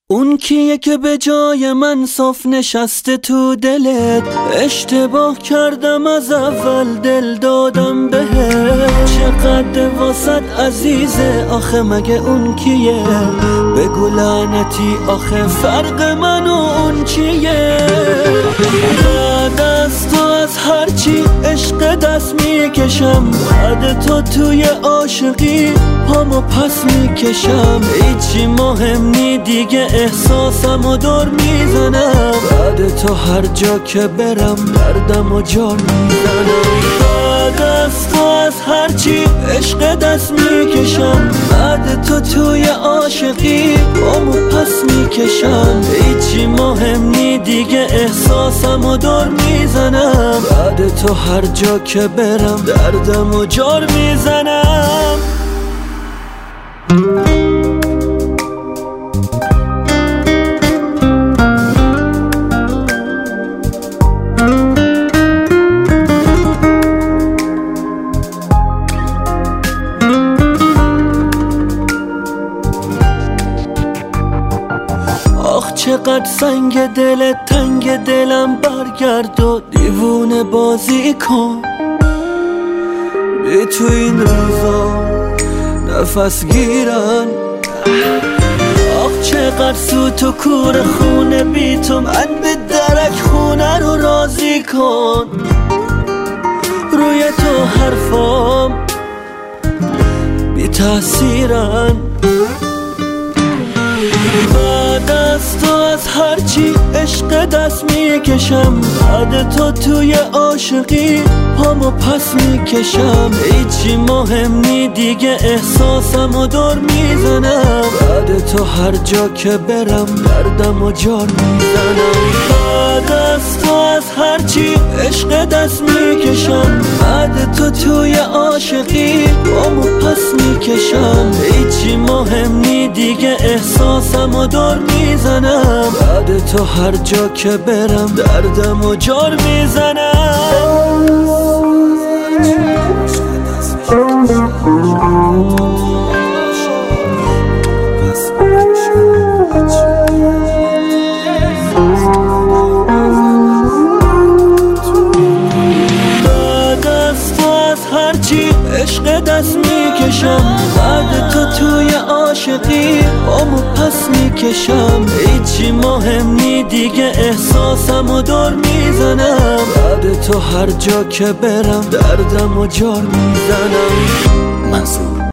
اون کیه که به جای من صاف نشسته تو دلت؟ اشتباه کردم از اول دل دادم بهت. چقدر واسط عزیزه آخه مگه اون کیه؟ بگو لعنتی آخه فرق من و اون چیه؟ بعد از تو از هرچی عشق دست میکشم، بعد تو توی عاشقی پامو پس میکشم. هیچی مهم نی دیگه احساسم و دور میزنم، بعد تو هر جا که برم دردم و جار میزنم. بعد از تو از هرچی عشق دست میکشم، بعد تو توی عاشقی پامو پس میکشم. هیچی مهم نی دیگه احساسم و دور میزنم، بعد تو هر جا که برم دردم و جار میزنم. آخ چقدر سنگ دلت تنگ دلم، برگرد و دیوونه بازی کن. بی تو این روزا نفس گیرن. آخ چقدر سوت و کور خونه بی تو، من به درک خونه رو راضی کن. روی تو حرفام بی تأثیرن. بعد از تو از هرچی عشق دست میکشم، بعد تو توی عاشقی پامو پس میکشم. هیچی مهم نی دیگه احساسم و دور میزنم، بعد تو هر جا که برم دردم و جار میزنم. بعد از تو از هرچی عشق دست میکشم، بعد تو توی عاشقی پامو پس میکشم. هیچی مهم نی دیگه احساسم و دور میزنم، بعد تو هر جا که برم دردم و جار میزنم. بعد از تو از هرچی عشق دست میکشم، بعد تو توی عاشقی پامو پس میکشم. هیچی مهم نی دیگه احساسم و دور میزنم، بعد تو هر جا که برم دردم و جار میزنم.